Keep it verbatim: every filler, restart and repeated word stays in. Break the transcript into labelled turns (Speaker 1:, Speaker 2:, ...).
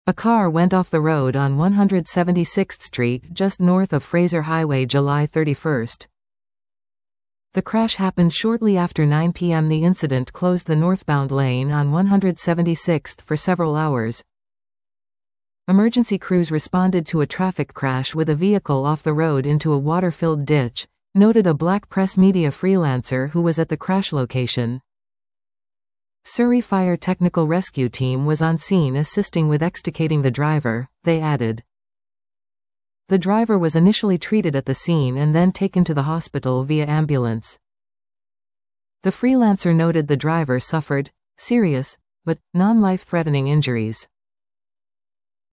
Speaker 1: A car went off the road on one hundred seventy-sixth Street just north of Fraser Highway July thirty-first. The crash happened shortly after nine p m The incident closed the northbound lane on one hundred seventy-sixth for several hours. Emergency crews responded to a traffic crash with a vehicle off the road into a water-filled ditch, noted a black press media freelancer who was at the crash location. Surrey Fire Technical Rescue Team was on scene assisting with extricating the driver, they added. The driver was initially treated at the scene and then taken to the hospital via ambulance. The freelancer noted the driver suffered serious, but non-life-threatening injuries.